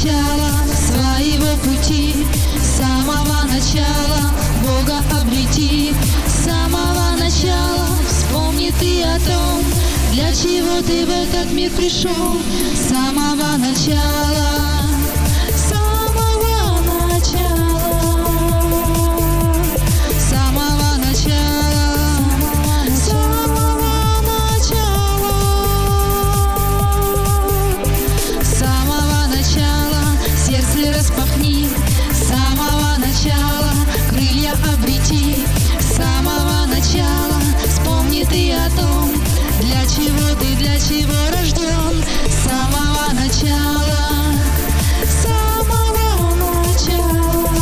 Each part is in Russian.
начала своего пути, с самого начала Бога обрети, с самого начала вспомни ты о том, для чего ты в этот мир пришел, с самого начала. Распахни, с самого начала крылья обрети, с самого начала вспомни ты о том, для чего рожден, с самого начала, с самого начала,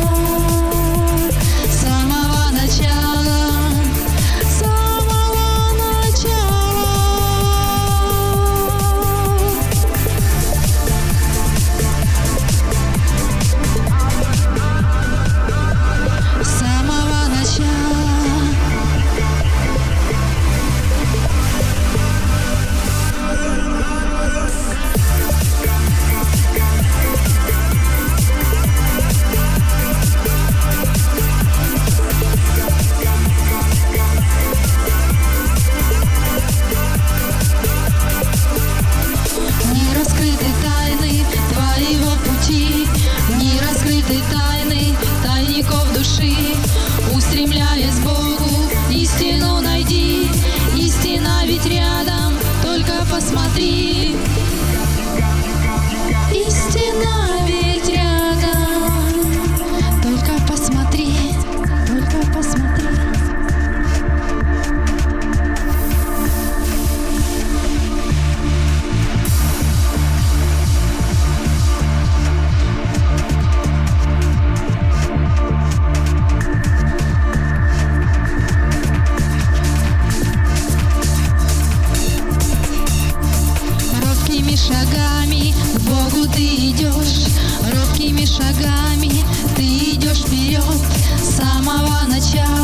с самого начала, с самого начала. Тайны тайников души, устремляясь к Богу, истину найди. Истина ведь рядом, только посмотри. Истина ведь рядом, только посмотри, только посмотри. Шагами к Богу ты идешь, робкими шагами ты идешь вперед, с самого начала.